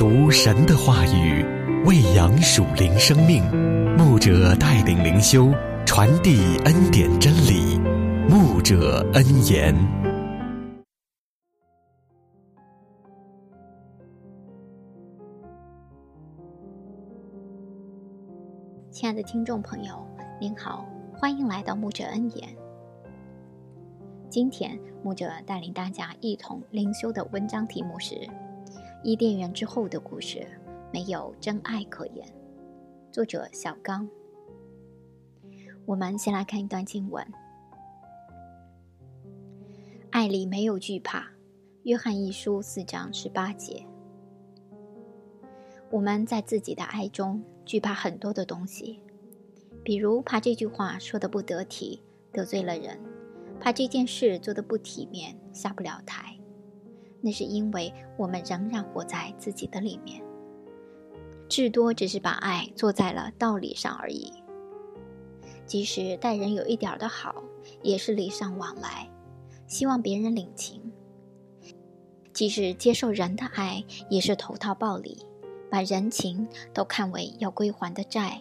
读神的话语，喂养属灵生命。牧者带领灵修，传递恩典真理。牧者恩言。 亲爱的听众朋友，您好，欢迎来到牧者恩言。今天牧者带领大家一同灵修的文章题目是伊甸园之后的故事，没有真爱可言。作者小刚。我们先来看一段经文。爱里没有惧怕，约翰一书4章18节。我们在自己的爱中惧怕很多的东西，比如怕这句话说得不得体，得罪了人，怕这件事做得不体面，下不了台。那是因为我们仍然活在自己的里面，至多只是把爱做在了道理上而已。即使待人有一点的好，也是礼尚往来，希望别人领情。即使接受人的爱，也是投桃报李，把人情都看为要归还的债。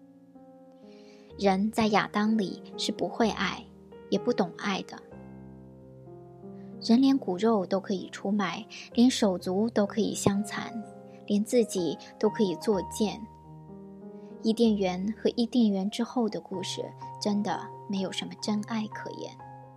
人在亚当里是不会爱，也不懂爱的。人连骨肉都可以出卖，连手足都可以相残，连自己都可以作贱。伊甸园和伊甸园之后的故事，真的没有什么真爱可言。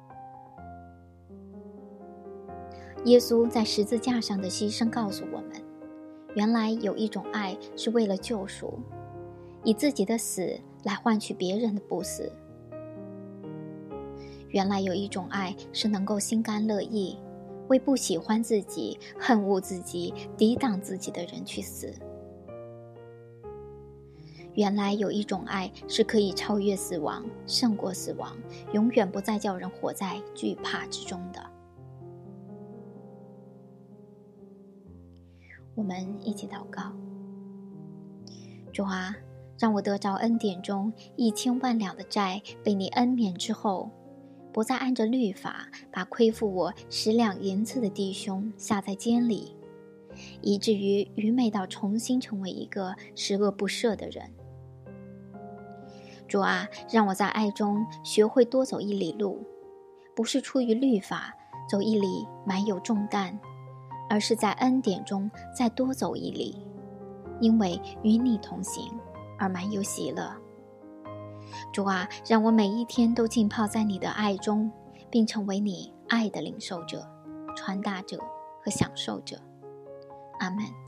耶稣在十字架上的牺牲告诉我们，原来有一种爱是为了救赎，以自己的死来换取别人的不死。原来有一种爱是能够心甘乐意，为不喜欢自己、恨恶自己、抵挡自己的人去死。原来有一种爱是可以超越死亡，胜过死亡，永远不再叫人活在惧怕之中的。我们一起祷告。主啊，让我得着恩典中1000万两的债被你恩免之后，不再按着律法把亏负我10两银子的弟兄下在监里，以至于愚昧到重新成为一个十恶不赦的人。主啊，让我在爱中学会多走一里路，不是出于律法走一里满有重担，而是在恩典中再多走一里，因为与你同行而满有喜乐。主啊，让我每一天都浸泡在你的爱中，并成为你爱的领受者、传达者和享受者。阿们。